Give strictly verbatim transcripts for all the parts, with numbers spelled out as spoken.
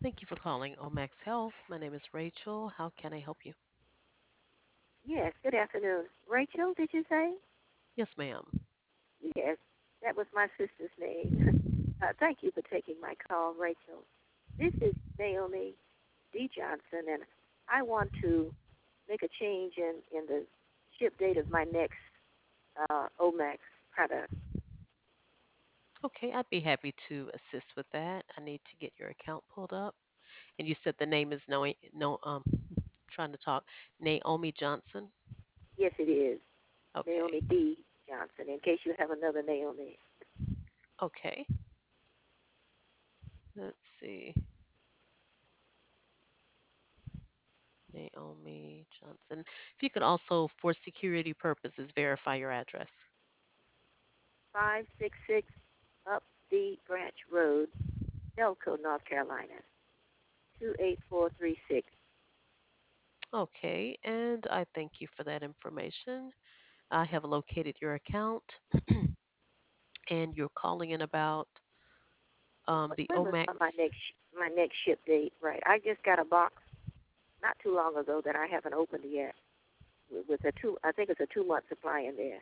Thank you for calling Omax Health. My name is Rachel. How can I help you? Yes, good afternoon. Rachel, did you say? Yes, ma'am. Yes, that was my sister's name. Uh, thank you for taking my call, Rachel. This is Naomi D. Johnson, and I want to make a change in, in the ship date of my next uh, Omax product. Okay, I'd be happy to assist with that. I need to get your account pulled up. And you said the name is no, no, um, trying to talk, Naomi Johnson. Yes, it is Okay, Naomi D. Johnson, in case you have another Naomi. okay. Let's see, Naomi Johnson. If you could also, for security purposes, verify your address. five six six Upbeat Branch Road, Elko, North Carolina, two eight four three six. Okay, and I thank you for that information. I have located your account, and you're calling in about um, the When was Omax. my next my next ship date? Right. I just got a box not too long ago that I haven't opened yet. With with a two, I think it's a two month supply in there.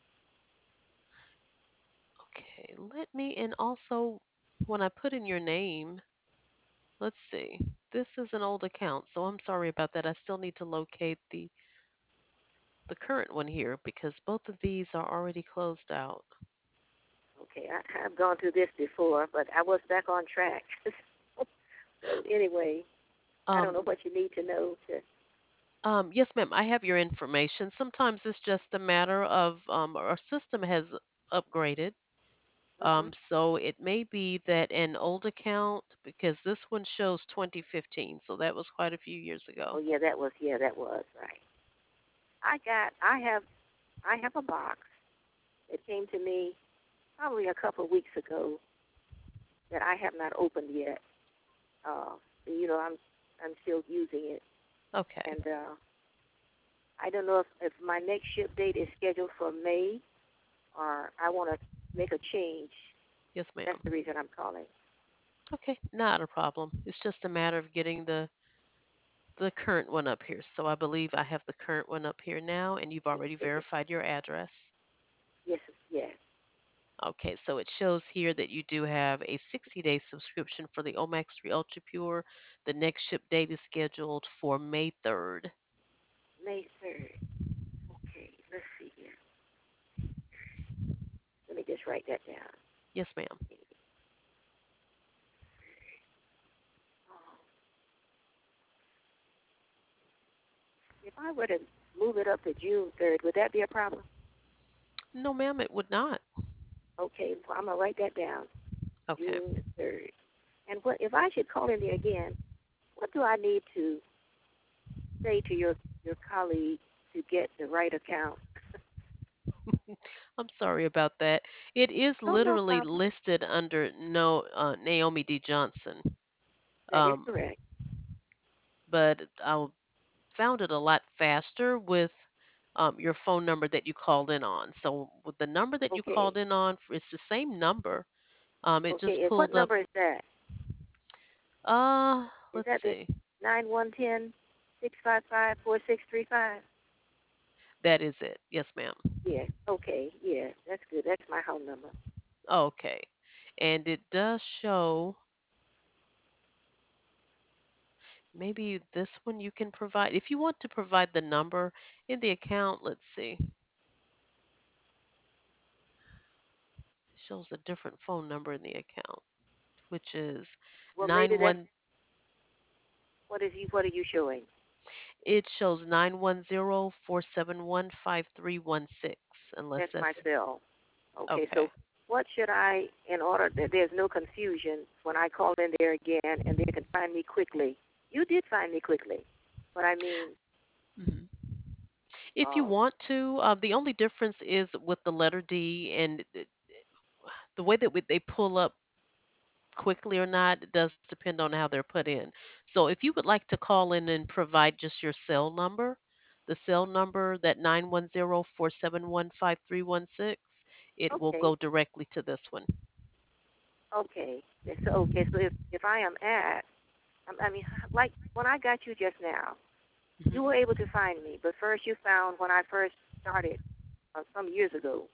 Okay, let me, and also when I put in your name, let's see. This is an old account, so I'm sorry about that. I still need to locate the the current one here because both of these are already closed out. Okay, I, I've gone through this before, but I was back on track. So anyway, I don't know Um, what you need to know to. um, yes, ma'am. I have your information. Sometimes it's just a matter of um, our system has upgraded. Hmm. Um, so it may be that an old account, because this one shows twenty fifteen, so that was quite a few years Oh ago. yeah, that was yeah, that was right. I got I have I have a box that came to me probably a couple of weeks ago that I have not opened yet. Uh, you know, I'm I'm still using it, Okay. and uh, I don't know if, if my next ship date is scheduled for May or I want to make a change. Yes, That's the ma'am. reason I'm calling. Okay, not a problem. It's just a matter of getting the the current one up here. So I believe I have the current one up here now, and you've Is, already is it? verified your address. Yes, yes. Okay, so it shows here that you do have a sixty day subscription for the Omax three Ultra Pure. The next ship date is scheduled for May third. May third. Okay, let's see here. Let me just write that down. Yes, ma'am. Um, if I were to move it up to June third, would that be a problem? No, ma'am, it would not. Okay, well, I'm going to write that down. Okay. June third. And what if I should call in there again, what do I need to say to your, your colleague to get the right account? I'm sorry about that. It is Oh, no literally problem. listed under no uh, Naomi D. Johnson. That is Um, correct. but I found it a lot faster with um, your phone number that you called in on. So with the number that you Okay. called in on, it's the same number. Um, it just Okay, and what pulled up. number is that? Uh, Is let's that the see. nine one one zero six five five four six three five? That is it. Yes, ma'am. Yeah. Okay. Yeah. That's good. That's my home number. Okay. And it does show maybe this one you can provide. If you want to provide the number in the account, let's see. It shows a different phone number in the account, which is Well, maybe nine that's one. what is you. What are you showing? It shows nine one zero four seven one five three one six, unless That's my that's cell. Okay. okay. So, what should I, in order that there's no confusion when I call in there again and they can find me quickly? You did find me quickly, but I mean, Mhm. If you um, want to, uh, the only difference is with the letter D and th- the way that we, they pull up quickly or not it does depend on how they're put in. So if you would like to call in and provide just your cell number, the cell number that nine one zero four seven one five three one six, it will okay, go directly to this one. okay. So, okay. So if if I am at I I mean, like when I got you just now, you Mhm. were able to find me, but first you found when I first started uh, some years ago.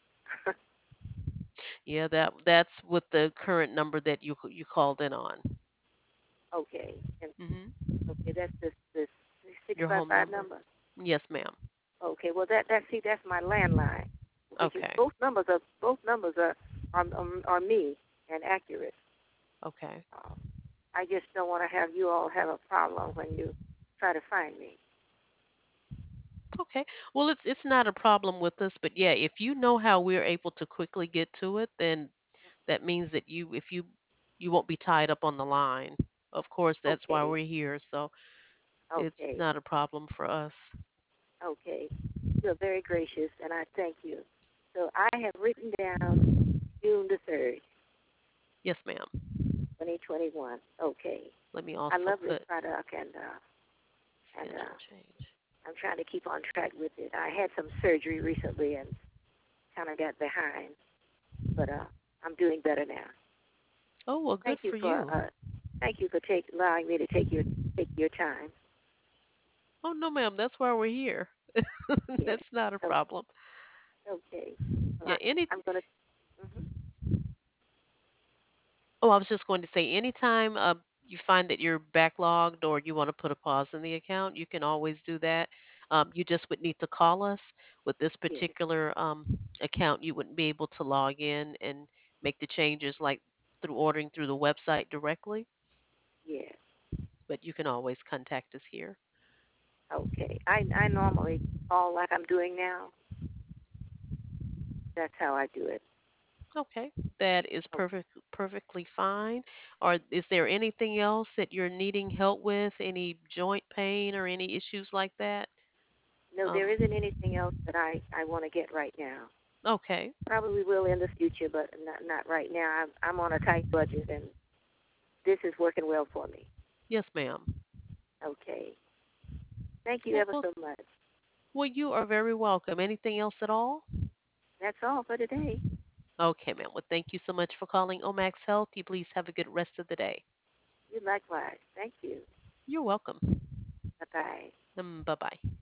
Yeah, that that's with the current number that you you called in on. Okay, and Mhm. okay, that's this this six Your five home five number. number. Yes, ma'am. Okay, well that that see that's my landline, which is Okay. both numbers are both numbers are are are, are me and accurate. Okay. Uh, I just don't want to have you all have a problem when you try to find me. Okay. Well, it's it's not a problem with us, but yeah, if you know how we're able to quickly get to it, then that means that you if you you won't be tied up on the line. Of course, that's why Okay, we're here, so it's okay, not a problem for us. okay. You're very gracious, and I thank you. So I have written down June the third, Yes, ma'am. twenty twenty-one. Okay. Let me I also love this put product, and uh, and uh, schedule change. I'm trying to keep on track with it. I had some surgery recently and kind of got behind, but uh, I'm doing better now. Oh, well, Thank good you for for you. uh, thank you for take allowing me to take your take your time. Oh, no, ma'am, that's why we're here. Yes. That's not a Oh, problem. okay. Well, Yeah, I, any I'm gonna. Hmm. Oh, I was just going to say, anytime uh, you find that you're backlogged or you want to put a pause in the account, you can always do that. Um, you just would need to call us. With this Yes. particular um, account, you wouldn't be able to log in and make the changes like through ordering through the website directly, Yes. but you can always contact us here. Okay. I I normally call like I'm doing now. That's how I do it. Okay, that is Oh, perfect, perfectly fine. Or is there anything else that you're needing help with? Any joint pain or any issues like that? no, there Um, isn't anything else that I I want to get right now. okay. Probably will in the future, but not not right now. I'm I'm on a tight budget, and this is working well for me. Yes, ma'am. Okay. Thank you Okay, ever well, so much. well, you are very welcome. Anything else at all? That's all for today. Okay, ma'am. Well, thank you so much for calling Omax Health. You please have a good rest of the day. You likewise. Thank you. You're welcome. Bye bye. Um, bye bye.